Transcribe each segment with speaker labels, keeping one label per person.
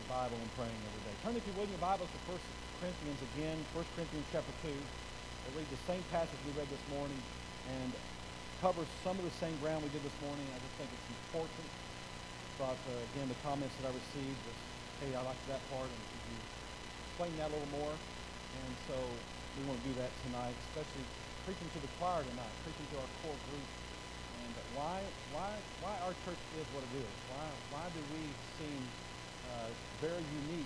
Speaker 1: your Bible and praying every day. Turn, if you would, in your Bibles to 1 Corinthians again, 1 Corinthians chapter 2. We'll read the same passage we read this morning and covers some of the same ground we did this morning. I just think it's important. Thought, again, the comments that I received was, hey, I liked that part, and could you explain that a little more? And so we want to do that tonight, especially preaching to the choir tonight, preaching to our core group. And why our church is what it is. Why do we seem very unique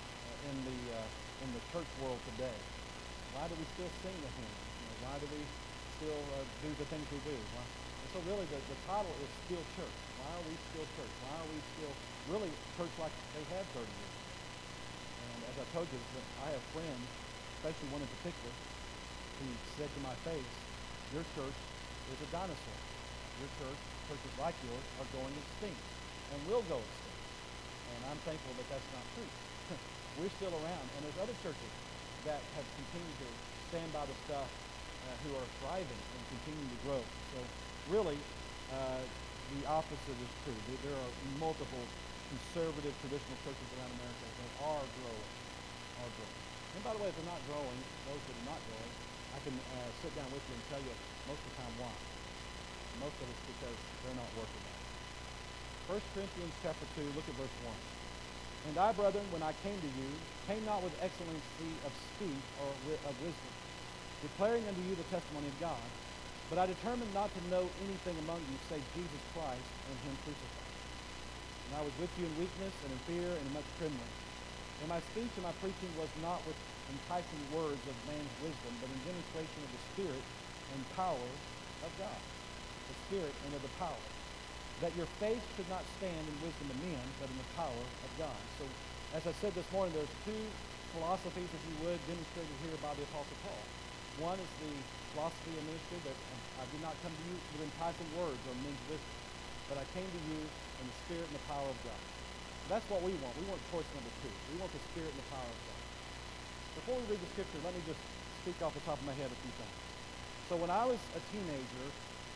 Speaker 1: in the church world today? Why do we still sing the hymns? Why do we still do the things we do? And so really the title is Still Church. Why are we still church? Why are we still really church like they had 30 years ago? And as I told you, I have friends, especially one in particular, who said to my face, your church is a dinosaur. Your church, churches like yours, are going extinct and will go extinct. And I'm thankful that that's not true. We're still around. And there's other churches that have continued to stand by the stuff who are thriving and continuing to grow. So really, the opposite is true. There are multiple conservative traditional churches around America that are growing. And by the way, if they're not growing, those that are not growing, I can sit down with you and tell you most of the time why. Most of it's because they're not working out. 1 Corinthians chapter 2, look at verse 1. And I, brethren, when I came to you, came not with excellency of speech or of wisdom, declaring unto you the testimony of God, but I determined not to know anything among you save Jesus Christ and him crucified. And I was with you in weakness and in fear and in much trembling. And my speech and my preaching was not with enticing words of man's wisdom, but in demonstration of the Spirit and power of God. The Spirit and of the power, that your faith should not stand in wisdom of men, but in the power of God. So, as I said this morning, there's two philosophies, if you would, demonstrated here by the Apostle Paul. One is the philosophy of ministry that I did not come to you with enticing words or men's wisdom, but I came to you in the Spirit and the power of God. So that's what we want. We want choice number 2. We want the Spirit and the power of God. Before we read the scripture, let me just speak off the top of my head a few things. So when I was a teenager,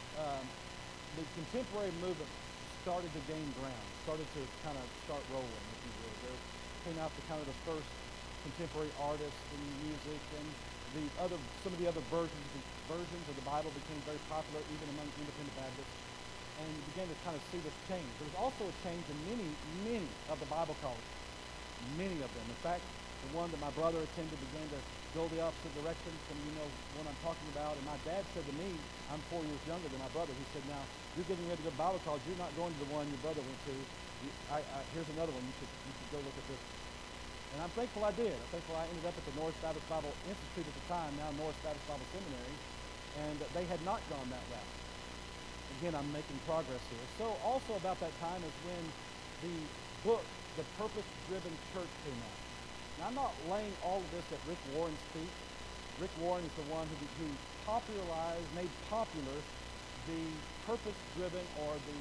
Speaker 1: the contemporary movement started to gain ground, started to kind of start rolling, if you will. There came out the kind of the first contemporary artists in music, and some of the other versions of the Bible became very popular, even among independent Baptists, and you began to kind of see this change. There was also a change in many of the Bible colleges, many of them. In fact, the one that my brother attended began to go the opposite direction. Some of you know what I'm talking about. And my dad said to me, I'm 4 years younger than my brother, he said, now, you're getting ready to go to Bible college. You're not going to the one your brother went to. Here's another one. You should go look at this. And I'm thankful I did. I'm thankful I ended up at the North Baptist Bible Institute at the time, now North Baptist Bible Seminary, and they had not gone that route. Again, I'm making progress here. So also about that time is when the book, The Purpose-Driven Church, came out. Now, I'm not laying all of this at Rick Warren's feet. Rick Warren is the one who popularized, made popular the purpose-driven or the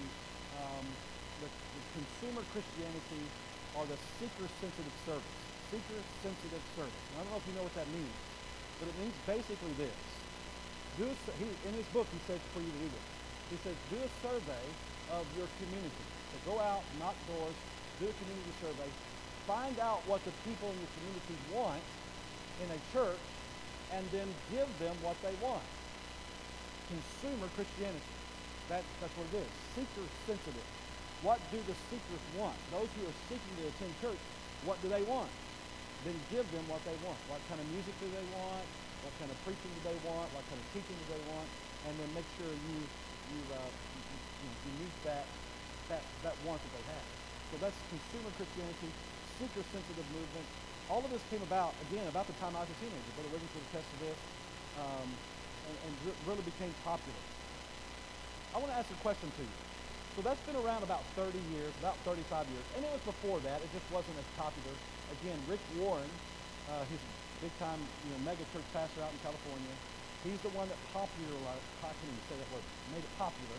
Speaker 1: consumer Christianity or the seeker-sensitive service. Seeker-sensitive service. And I don't know if you know what that means, but it means basically this. In his book, he says for you to read it. He says, do a survey of your community. So go out, knock doors, do a community survey, find out what the people in your community want in a church, and then give them what they want. Consumer Christianity. That's what it is. Seeker-sensitive. What do the seekers want? Those who are seeking to attend church, what do they want? Then give them what they want. What kind of music do they want? What kind of preaching do they want? What kind of teaching do they want? And then make sure you meet that want that they have. So that's consumer Christianity, seeker-sensitive movement. All of this came about, again, about the time I was a teenager. Brother Wiggins would attest to this, and really became popular. I want to ask a question to you. So that's been around about 30 years, about 35 years. And it was before that. It just wasn't as popular. Again, Rick Warren, he's a big-time mega church pastor out in California. He's the one that popularized, how can you say that word, made it popular.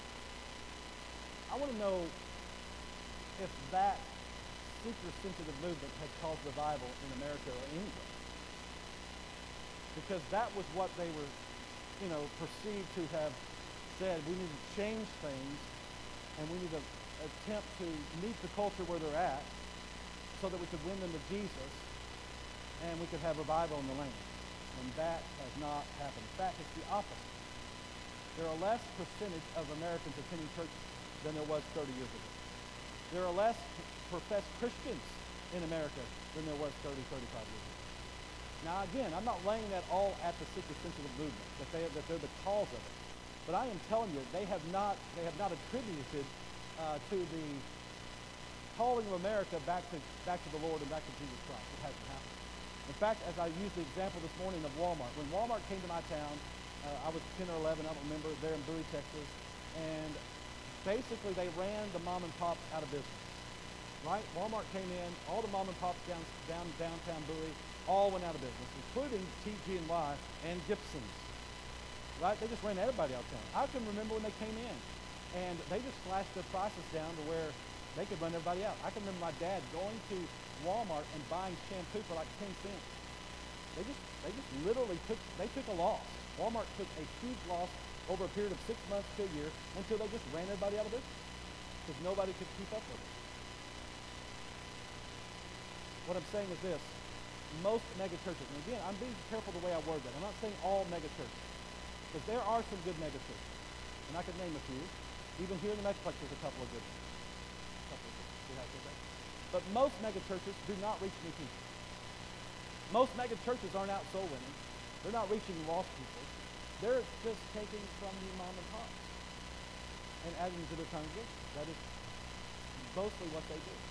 Speaker 1: I want to know if that seeker-sensitive movement has caused revival in America or anywhere. Because that was what they were, perceived to have said. We need to change things, and we need to attempt to meet the culture where they're at. so that we could win them to Jesus and we could have revival in the land. And that has not happened. In fact, it's the opposite. There are less percentage of Americans attending church than there was 30 years ago. There are less professed Christians in America than there was 30, 35 years ago. Now, again, I'm not laying that all at the seeker-sensitive movement, that they're the cause of it. But I am telling you, they have not attributed to the calling of America back to the Lord and back to Jesus Christ. It hasn't happened. In fact, as I used the example this morning of Walmart, when Walmart came to my town, I was 10 or 11, I don't remember, there in Bowie, Texas, and basically they ran the mom and pops out of business, right? Walmart came in, all the mom and pops downtown Bowie, all went out of business, including TG&Y and Gibson's, right? They just ran everybody out of town. I can remember when they came in, and they just slashed their prices down to where they could run everybody out. I can remember my dad going to Walmart and buying shampoo for like 10 cents. They just literally took a loss. Walmart took a huge loss over a period of 6 months to a year until they just ran everybody out of business because nobody could keep up with it. What I'm saying is this. Most mega churches, and again, I'm being careful the way I word that. I'm not saying all mega churches, because there are some good mega churches, and I could name a few. Even here in the Metroplex, there's a couple of good ones. See how I say that? But most mega churches do not reach new people. Most mega churches aren't out soul winning. They're not reaching lost people. They're just taking from the mom and pops and adding to their congregation. That is mostly what they do.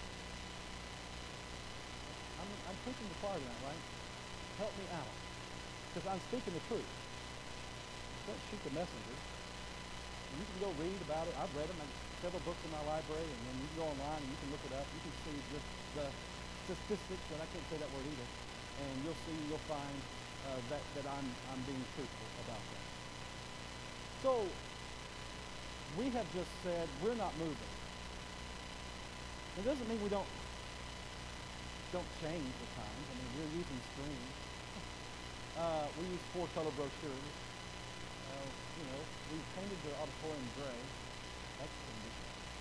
Speaker 1: I'm preaching the choir now, right? Help me out, because I'm speaking the truth. Don't shoot the messenger. And you can go read about it. I've read them. I have several books in my library, and then you can go online and you can look it up. You can see just the statistics, and I can't say that word either. And you'll find that I'm being truthful about that. So we have just said we're not moving. It doesn't mean we don't change the times. I mean, we're using screens. We use 4-color brochures. We painted the auditorium gray. That's changing.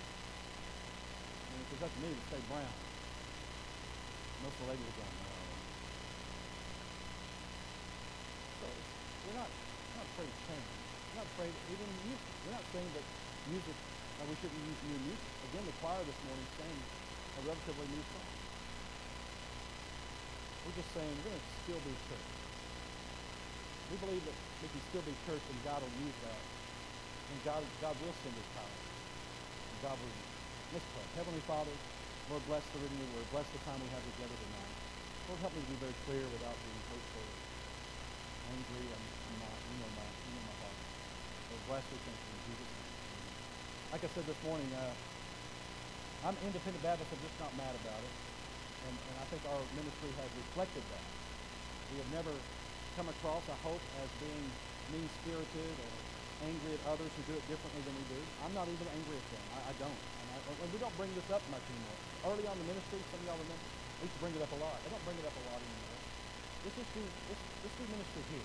Speaker 1: If it's up to me, it'd stay brown. Most of the ladies are going, no. So we're not afraid of change. We're not afraid even of music. We're not saying that music, we shouldn't use new music. Again, the choir this morning sang a relatively new song. We're just saying we're going to still be church. We believe that we can still be church and God will use that. And God will send his power. And God will use it. Let's pray. Heavenly Father, Lord, bless the reading of your word. Bless the time we have together tonight. Lord, help me to be very clear without being hurtful, angry. I'm not. You know my heart. Lord, bless your thank you in Jesus' name. Like I said this morning, I'm independent Baptist. I'm just not mad about it. And I think our ministry has reflected that. We have never come across, I hope, as being mean-spirited or angry at others who do it differently than we do. I'm not even angry at them. I don't. And we don't bring this up much anymore. Early on in the ministry, some of y'all remember, we used to bring it up a lot. I don't bring it up a lot anymore. Let's do ministry here.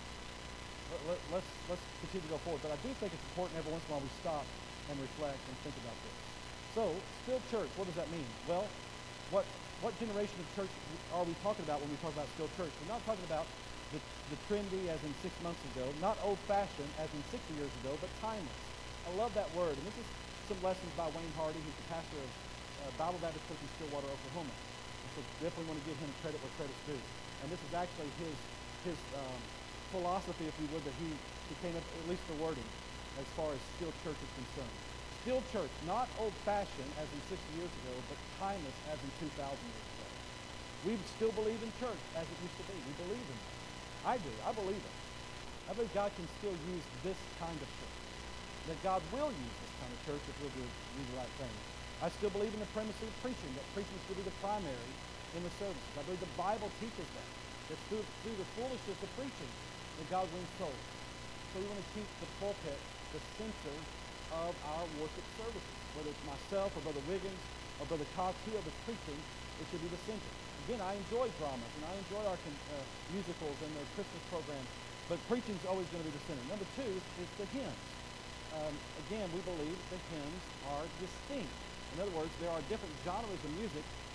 Speaker 1: Let's continue to go forward. But I do think it's important every once in a while we stop and reflect and think about this. So, still church, what does that mean? Well, what generation of church are we talking about when we talk about still church? We're not talking about the trendy as in 6 months ago, not old-fashioned as in 60 years ago, but timeless. I love that word. And this is some lessons by Wayne Hardy, who's the pastor of Bible Baptist Church in Stillwater, Oklahoma. And so definitely want to give him credit where credit's due. And this is actually his philosophy, if you would, that he came up, at least the wording, as far as still church is concerned. Still church, not old-fashioned as in 60 years ago, but timeless as in 2,000 years ago. We still believe in church as it used to be. We believe in it. I do. I believe it. I believe God can still use this kind of church. That God will use this kind of church if we'll do the right things. I still believe in the premise of preaching, that preaching should be the primary in the services. I believe the Bible teaches that. That through the foolishness of preaching, that God wins souls. So we want to keep the pulpit the center of our worship services. Whether it's myself or Brother Wiggins or Brother Cox, whoever's preaching, it should be the center. Again, I enjoy dramas and I enjoy our musicals and the Christmas programs, but preaching is always going to be the center. Number two is the hymns. Again, we believe the hymns are distinct. In other words, there are different genres of music,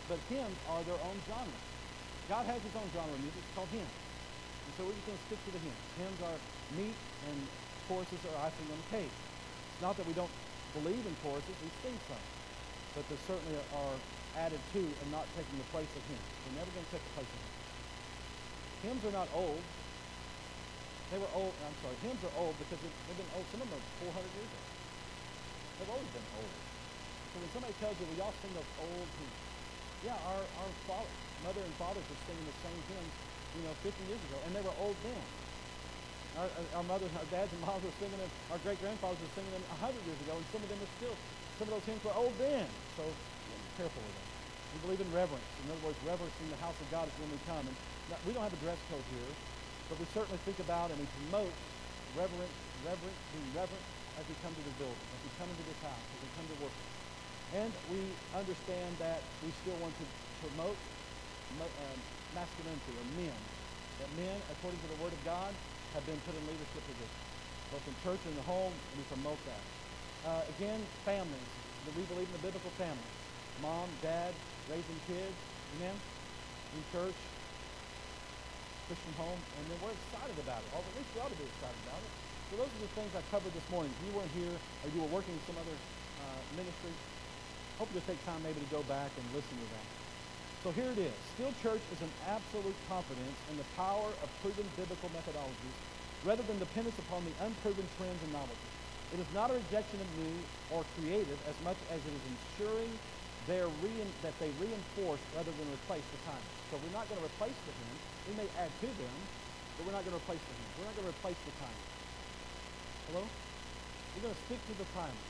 Speaker 1: But hymns are their own genre. God has his own genre of music. It's called hymns. And so we're just going to stick to the hymns. Hymns are meat, and choruses are icing on the cake. It's not that we don't believe in choruses. We sing some. But they certainly are added to and not taking the place of hymns. They're never going to take the place of hymns. Hymns are not old. They were old. I'm sorry. Hymns are old because they've been old. Some of them are 400 years old. They've always been old. So when somebody tells you, well, y'all sing those old hymns. Yeah, our mother and fathers were singing the same hymns, 50 years ago, and they were old then. Our mothers, our dads and moms were singing them. Our great-grandfathers were singing them 100 years ago, and some of them are still. Some of those hymns were old then. So be careful with that. We believe in reverence. In other words, reverencing the house of God is when we come. And we don't have a dress code here, but we certainly think about and we promote being reverent as we come to the building, as we come into this house, as we come to worship. And we understand that we still want to promote masculinity, or men. That men, according to the Word of God, have been put in leadership positions, both in church and in the home, and we promote that. Again, families. We believe in the biblical family. Mom, dad, raising kids, amen? In church, Christian home, and then we're excited about it. Or at least we ought to be excited about it. So those are the things I covered this morning. If you weren't here, or you were working in some other ministry, hope you'll take time maybe to go back and listen to that. So here it is. Still Church is an absolute confidence in the power of proven biblical methodologies rather than dependence upon the unproven trends and novelties. It is not a rejection of new or creative as much as it is ensuring that they reinforce rather than replace the times. So we're not going to replace the hymns. We may add to them, but we're not going to replace the hymns. We're not going to replace the times. Hello? We're going to stick to the times.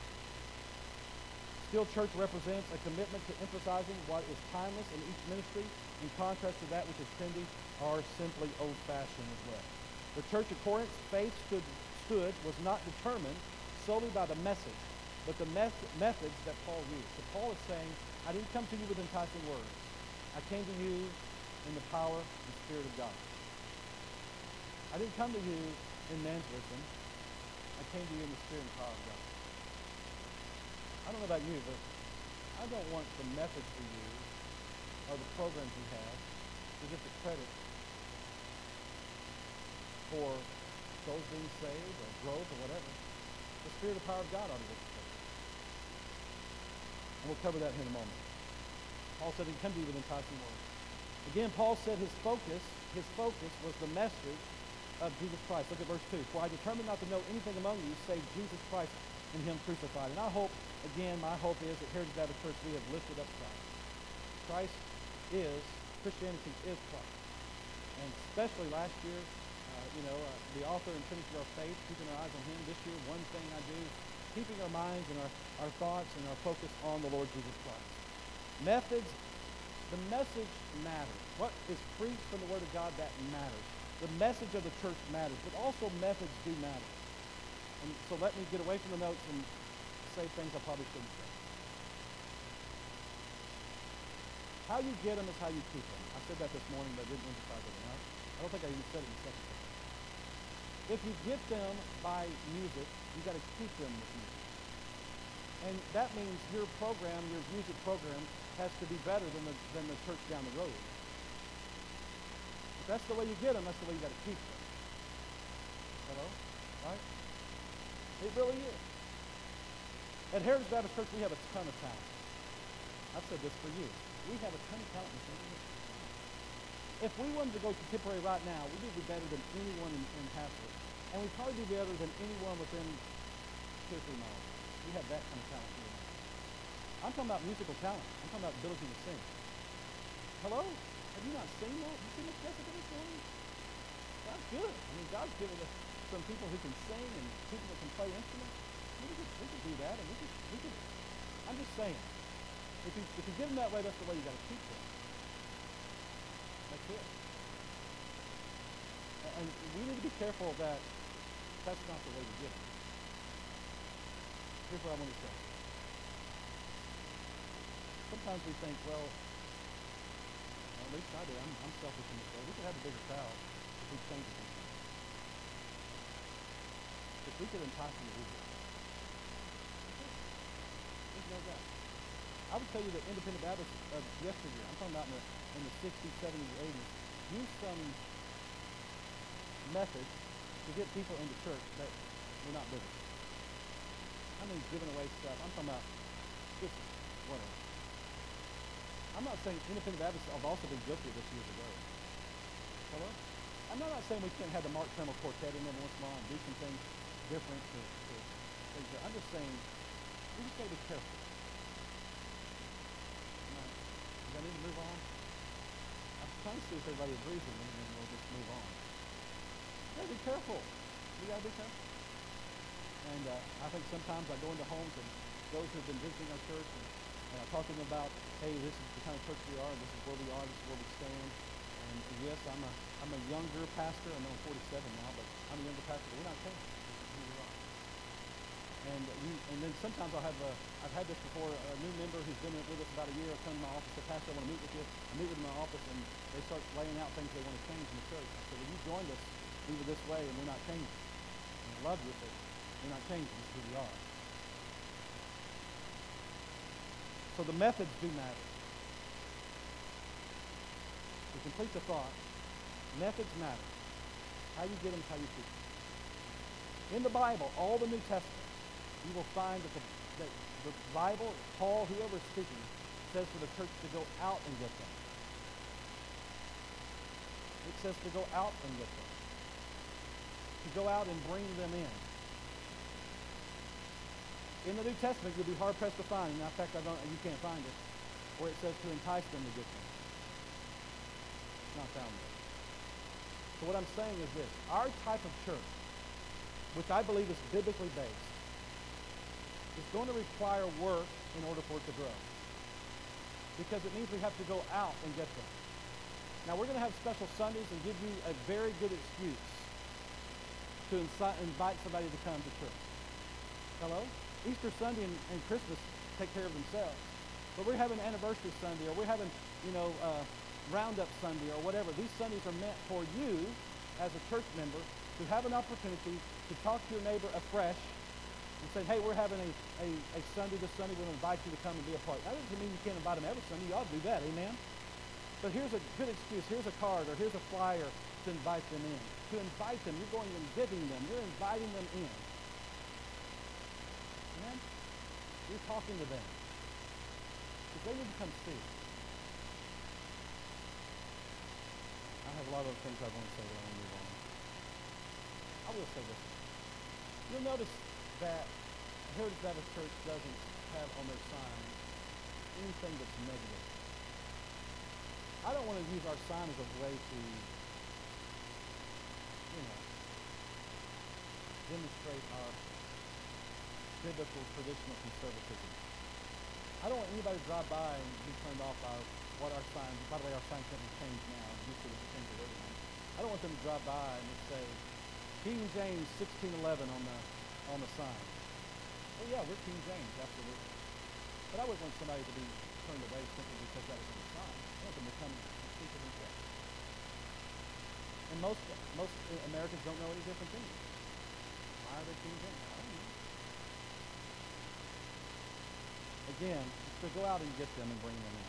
Speaker 1: Still Church represents a commitment to emphasizing what is timeless in each ministry in contrast to that which is trendy or simply old-fashioned as well. The Church of Corinth's faith stood was not determined solely by the message, but the methods that Paul used. So Paul is saying, I didn't come to you with enticing words. I came to you in the power and Spirit of God. I didn't come to you in man's wisdom. I came to you in the Spirit and power of God. I don't know about you, but I don't want the methods we use or the programs we have to get the credit for souls being saved or growth or whatever. The Spirit and power of God ought to get the credit. And we'll cover that in a moment. Paul said he come to you with enticing words. Again, Paul said his focus was the message of Jesus Christ. Look at verse 2. For I determined not to know anything among you save Jesus Christ and him crucified. And I hope, again, my hope is that Heritage Baptist Church, we have lifted up Christ. Christianity is Christ. And especially last year, the author and finisher of our faith, keeping our eyes on him. This year, one thing I do is keeping our minds and our thoughts and our focus on the Lord Jesus Christ. Methods, the message matters. What is preached from the Word of God, that matters. The message of the church matters, but also methods do matter. And so let me get away from the notes and say things I probably shouldn't say. How you get them is how you keep them. I said that this morning, but I didn't emphasize it enough. I don't think I even said it in the second time. If you get them by music, you've got to keep them with music. And that means your music program, has to be better than the church down the road. If that's the way you get them, that's the way you got to keep them. Hello? Right? It really is. At Heritage Baptist Church, we have a ton of talent. I've said this for years. We have a ton of talent in this room. If we wanted to go contemporary right now, we would be better than anyone in Haslett. And we'd probably be better than anyone within 2 or 3 miles. We have that kind of talent here. I'm talking about musical talent. I'm talking about ability to sing. Hello? Have you not seen that? You seen this Jessica this morning? That's good. I mean, God's given us some people who can sing and people that can play instruments. We could do that, and we could. I'm just saying. If you give them that way, that's the way you got to keep them. That's it. And we need to be careful that that's not the way to get them. Here's what I want to say. Sometimes we think, well, at least I do. I'm selfish in this way. We could have a bigger crowd if we change it. If we could entice them to do this. There's no doubt. I would tell you that independent Baptists of yesteryear, I'm talking about in the 60s, 70s, 80s, used some methods to get people into church that were not biblical. I mean, giving away stuff. I'm talking about just whatever. I'm not saying independent Baptists have also been guilty of this years ago. Hello? I'm not saying we can't have the Mark Trammell Quartet in every once in a while and do some things different to things. I'm just saying we just got to be careful. Do I need to move on? I'm trying to see if everybody agrees with me, and then we'll just move on. You got to be careful. You got to be careful. And I think sometimes I go into homes and those who have been visiting our church and I talk to them about, hey, this is the kind of church we are, and this is where we are, this is where we stand. And yes, I'm a younger pastor. I know I'm 47 now, but I'm a younger pastor. We're not changing. This is who we are. And then sometimes I've had this before, a new member who's been with us about a year will come to my office and say, Pastor, I want to meet with you. I meet with them in my office, and they start laying out things they want to change in the church. I said, well, you joined us, we were this way, and we're not changing. And I love you, but we're not changing. This is who we are. So the methods do matter. To complete the thought, methods matter. How you get them is how you teach them. In the Bible, all the New Testament, you will find that the Bible, Paul, whoever is speaking, says for the church to go out and get them. It says to go out and get them. To go out and bring them in. In the New Testament, you'll be hard-pressed to find, in fact, you can't find it, where it says to entice them to get them. It's not found there. So what I'm saying is this. Our type of church, which I believe is biblically based, is going to require work in order for it to grow. Because it means we have to go out and get them. Now, we're going to have special Sundays and give you a very good excuse to invite somebody to come to church. Hello? Easter Sunday and Christmas take care of themselves. But we're having Anniversary Sunday, or we're having, Roundup Sunday, or whatever. These Sundays are meant for you, as a church member, to have an opportunity to talk to your neighbor afresh and say, hey, we're having a Sunday this Sunday. We're going to invite you to come and be a part. That doesn't mean you can't invite them every Sunday. You ought to do that. Amen? But here's a good excuse. Here's a card, or here's a flyer to invite them in. To invite them, you're going and giving them. You're inviting them in. Amen? You're talking to them. Because they need to come see. I have a lot of other things I want to say, but I want to move on. I will say this. You'll notice that Heritage Baptist Church doesn't have on their sign anything that's negative. I don't want to use our sign as a way to, demonstrate our biblical traditional conservatism. I don't want anybody to drive by and be turned off by what our sign, by the way, our sign can't be changed now. It used to be changed every time. I don't want them to drive by and just say, King James 1611 on the sign. Oh yeah, we're King James, absolutely. But I wouldn't want somebody to be turned away simply because that was on the sign. I want them to come and speak to themselves. And most Americans don't know any different than you. Why are they King James? I don't know. Again, to go out and get them and bring them in.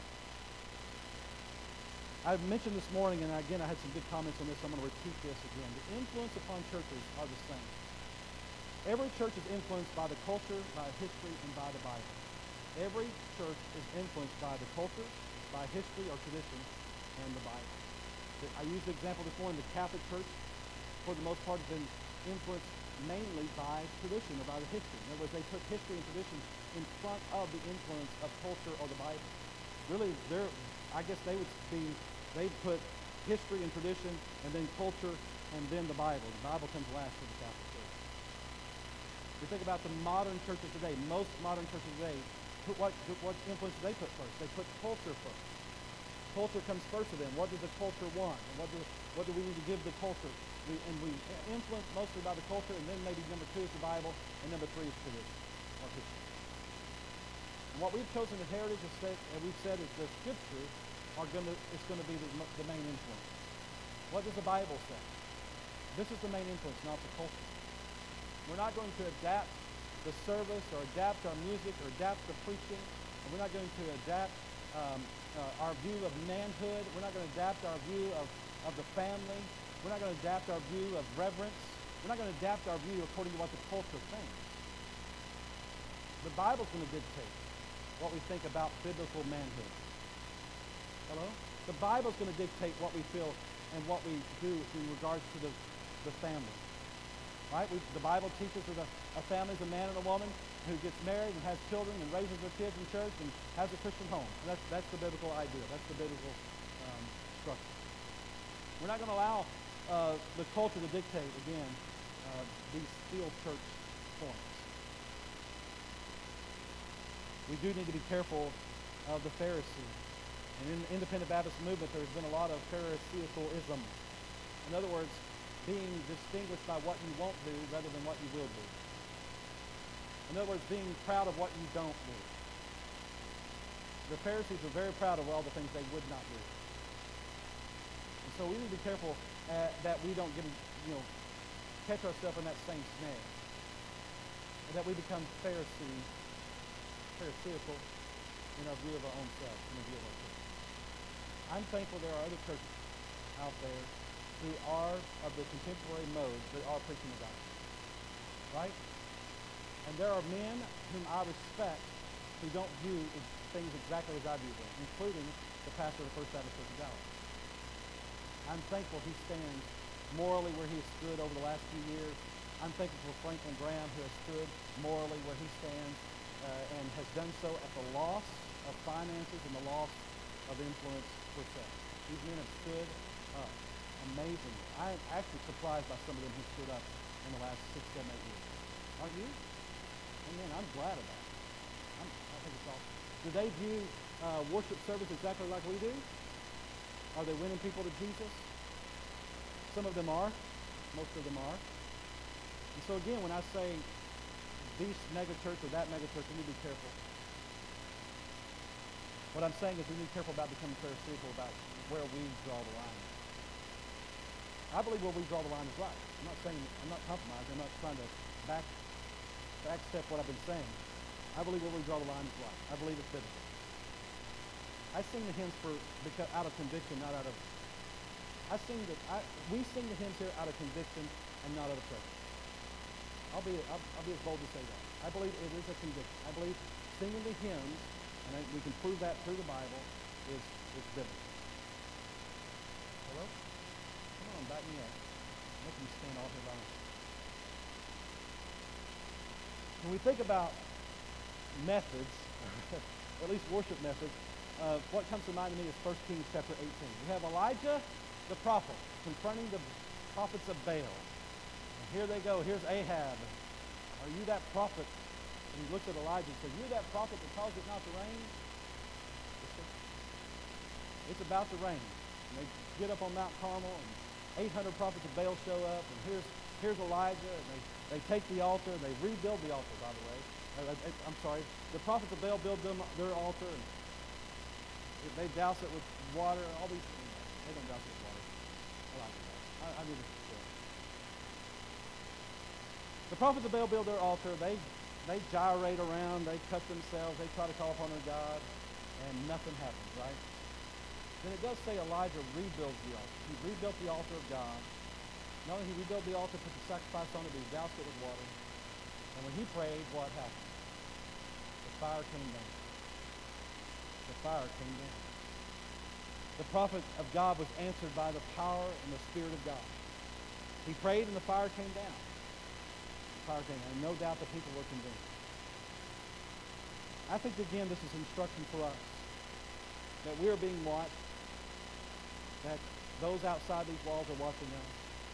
Speaker 1: I mentioned this morning, and again, I had some good comments on this. I'm going to repeat this again. The influence upon churches are the same. Every church is influenced by the culture, by history, and by the Bible. Every church is influenced by the culture, by history or tradition, and the Bible. I used the example this morning. The Catholic Church, for the most part, has been influenced mainly by tradition or by the history. In other words, they put history and tradition in front of the influence of culture or the Bible. Really, I guess they put history and tradition, and then culture, and then the Bible. The Bible comes last for the Catholic Church. You think about the modern churches today. Most modern churches today, what influence do they put first? They put culture first. Culture comes first to them. What does the culture want? And what do we need to give the culture? We influence mostly by the culture, and then maybe number 2 is the Bible, and number 3 is tradition or history. And what we've chosen at Heritage is we've said is the Scripture is going to be the main influence. What does the Bible say? This is the main influence, not the culture. We're not going to adapt the service or adapt our music or adapt the preaching And we're not going to adapt our view of manhood. We're not going to adapt our view of the family. We're not going to adapt our view of reverence. We're not going to adapt our view according to what the culture thinks. The Bible's going to dictate what we think about biblical manhood. Hello? The Bible's going to dictate what we feel and what we do in regards to the family. Right? The Bible teaches that a family is a man and a woman who gets married and has children and raises their kids in church and has a Christian home. And that's the biblical idea. That's the biblical structure. We're not going to allow the culture to dictate, again, these steel church points. We do need to be careful of the Pharisees. And in the independent Baptist movement, there's been a lot of Pharisaical-ism. In other words, being distinguished by what you won't do rather than what you will do. In other words, being proud of what you don't do. The Pharisees were very proud of all the things they would not do. And so we need to be careful that we don't catch ourselves in that same snare. And that we become Pharisaical in our view of our own selves, in the view of our church. I'm thankful there are other churches out there who are of the contemporary mode that are preaching the gospel. Right? And there are men whom I respect who don't view things exactly as I view them, including the pastor of the First Baptist Church of Dallas. I'm thankful he stands morally where he has stood over the last few years. I'm thankful for Franklin Graham, who has stood morally where he stands and has done so at the loss of finances and the loss of influence per se. These men have stood up amazingly. I'm actually surprised by some of them who stood up in the last 6, 7, 8 years. Aren't you? Amen. I'm glad of that. I think it's awesome. Do they view worship service exactly like we do? Are they winning people to Jesus? Some of them are. Most of them are. And so again, when I say this mega church or that mega church, we need to be careful. What I'm saying is we need to be careful about becoming pharisaical about where we draw the line. I believe where we draw the line is right. I'm not compromising. I'm not trying to backstep what I've been saying. I believe where we draw the line is right. I believe it's biblical. I sing the hymns out of conviction, not out of. We sing the hymns here out of conviction and not out of prejudice. I'll be as bold to say that. I believe it is a conviction. I believe singing the hymns, and we can prove that through the Bible, is biblical. Hello? Come on, back me up. Make me stand all here by myself. When we think about methods, or at least worship methods, what comes to mind to me is 1 Kings chapter 18. We have Elijah, the prophet, confronting the prophets of Baal. And here they go. Here's Ahab. Are you that prophet? And he looked at Elijah and said, you're that prophet that caused it not to rain? It's about to rain. And they get up on Mount Carmel, and 800 prophets of Baal show up, and here's Elijah, and they take the altar, and they rebuild the altar, by the way. I'm sorry. The prophets of Baal build their altar, and they douse it with water, all these things. They don't douse it with water. Elijah does. I need to share. The prophets of Baal build their altar. They gyrate around. They cut themselves. They try to call upon their God, and nothing happens, right? Then it does say Elijah rebuilds the altar. He rebuilt the altar of God. Not only did he rebuild the altar, put the sacrifice on it, but he doused it with water. And when he prayed, what happened? The fire came down. The fire came down. The prophet of God was answered by the power and the Spirit of God. He prayed and the fire came down. The fire came down. And no doubt the people were convinced. I think, again, this is instruction for us. That we are being watched. That those outside these walls are watching us.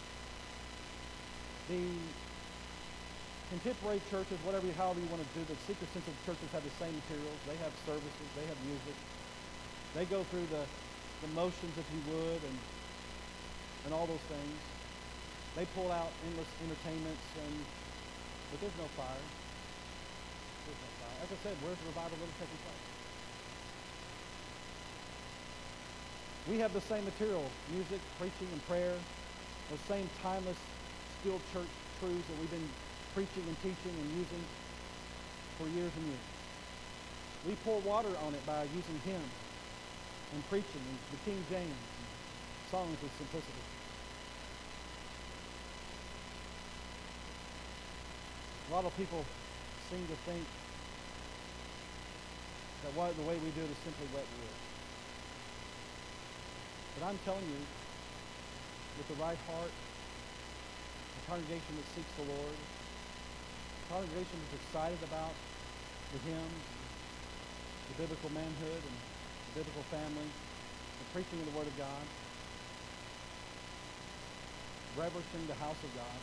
Speaker 1: The contemporary churches, however you want to do, the seeker-sensitive churches have the same materials. They have services. They have music. They go through the motions, if you would, and all those things. They pull out endless entertainments, but there's no fire. There's no fire. As I said, where's the revival really taking place? We have the same material, music, preaching, and prayer, those same timeless, still church truths that we've been preaching and teaching and using for years and years. We pour water on it by using hymns and preaching and the King James and songs with simplicity. A lot of people seem to think that the way we do it is simply wet wood. But I'm telling you, with the right heart, a congregation that seeks the Lord, a congregation that's excited about the hymns, the biblical manhood, and the biblical family, the preaching of the Word of God, reverencing the house of God,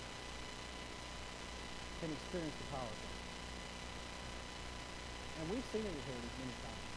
Speaker 1: can experience the power of God. And we've seen it at Heritage many times.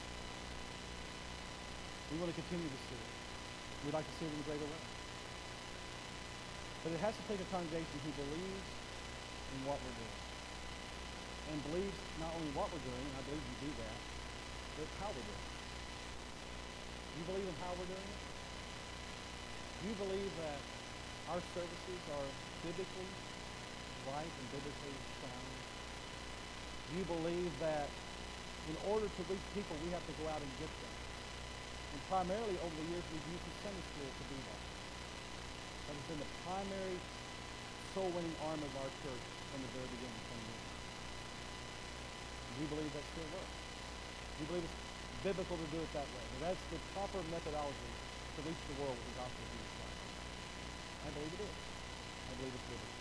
Speaker 1: We want to continue to see it. We'd like to see it in a greater way. But it has to take a congregation who believes in what we're doing. And believes not only what we're doing, and I believe you do that, but how we're doing it. Do you believe in how we're doing it? Do you believe that our services are biblically right and biblically sound? Do you believe that in order to reach people, we have to go out and get them? And primarily over the years, we've used the Sunday school to do that. That has been the primary soul-winning arm of our church from the very beginning, 20 years. Do you believe that still works? Do you believe it's biblical to do it that way? That that's the proper methodology to reach the world with the gospel of Jesus Christ? I believe it is. I believe it's biblical.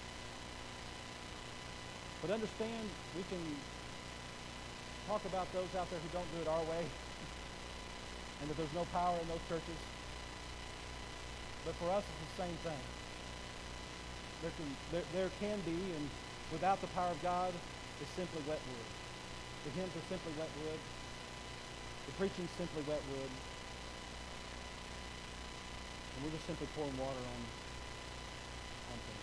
Speaker 1: But understand, we can talk about those out there who don't do it our way, and that there's no power in those churches. But for us, it's the same thing. There can be, and without the power of God, it's simply wet wood. The hymns are simply wet wood. The preaching is simply wet wood. And we're just simply pouring water on things.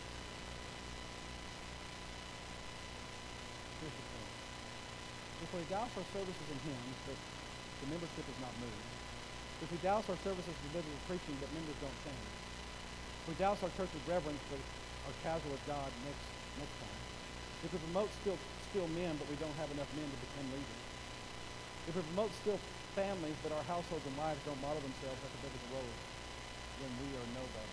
Speaker 1: Here's the point. If we douse our services in hymns, but the membership is not moved. If we douse our services with biblical preaching, but members don't change. If we douse our church with reverence, but are casual with God next time. If we promote still men, but we don't have enough men to become leaders. If we promote still families, but our households and lives don't model themselves at the biblical road, then we are nobody.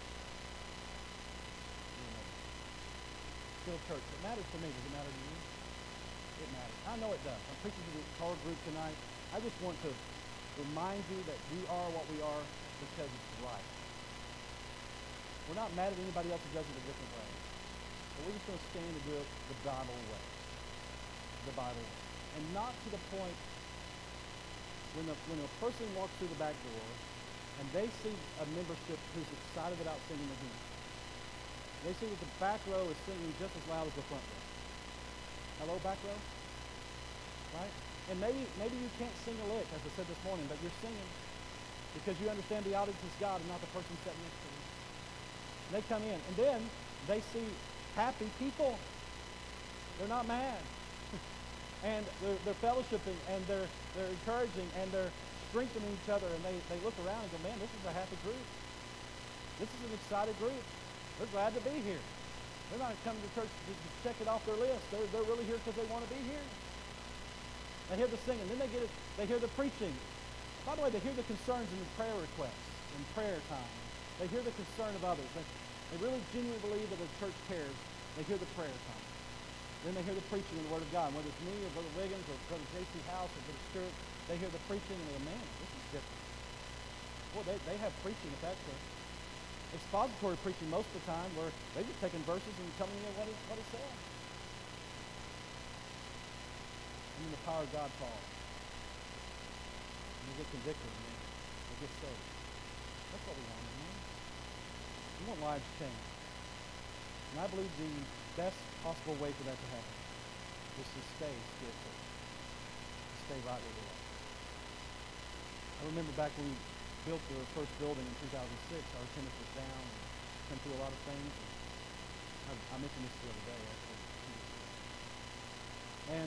Speaker 1: Still church. It matters to me. Does it matter to you? It matters. I know it does. I'm preaching to the car group tonight. I just want to remind you that we are what we are because it's right. We're not mad at anybody else who does it a different way. But we're just going to stand and do it the Bible way. The Bible way. And not to the point when a person walks through the back door and they see a membership who's excited about singing the hymn. They see that the back row is singing just as loud as the front row. Hello, back row? Right? And maybe you can't sing a lick, as I said this morning, but you're singing because you understand the audience is God and not the person sitting next to you. And they come in, and then they see happy people. They're not mad. And they're fellowshipping, and they're encouraging, and they're strengthening each other, and they look around and go, man, this is a happy group. This is an excited group. They're glad to be here. They're not coming to church to check it off their list. They're really here because they want to be here. They hear the singing. Then they hear the preaching. By the way, they hear the concerns and the prayer requests and prayer time. They hear the concern of others. They really genuinely believe that the church cares. They hear the prayer time. Then they hear the preaching of the Word of God. Whether it's me or Brother Wiggins or Brother J.C. House or Brother Stewart, they hear the preaching and they go, man, this is different. Well, they have preaching at that church. Expository preaching most of the time where they're just taking verses and telling you what it says. And then the power of God falls. And you get convicted and you get saved. That's what we want, man. We want lives changed. And I believe the best possible way for that to happen is to stay spiritual. To stay right where we are. I remember back when we built the first building in 2006, our attendance was down and come through a lot of things. I mentioned this the other day, actually. And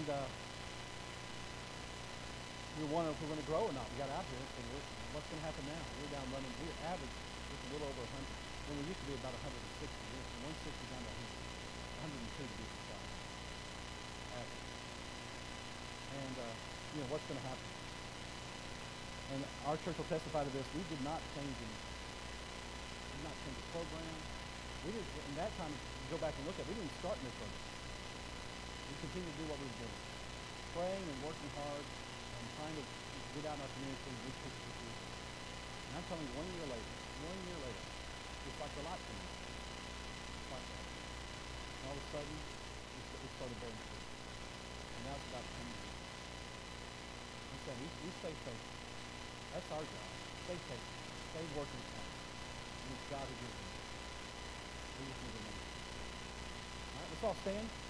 Speaker 1: we were wondering if we were going to grow or not. We got out here and said, what's going to happen now? We're down running. We average just a little over 100. When we used to be about 160. From 160 down to 100. 102 to be precise. Average. And what's going to happen. And our church will testify to this. We did not change anything. We did not change the program. We didn't, in that time, go back and look at it, we didn't start new program. We continued to do what we were doing. Praying and working hard and trying to get out in our community and reach people for Jesus. And I'm telling you, 1 year later, it's like the light came on. It's like that. And all of a sudden, we started bearing fruit. And now it's about 10 years. I'm saying we stay faithful. That's our job. Stay faithful. Stay working hard. And it's God who gives us. We just need to know. All right, let's all stand.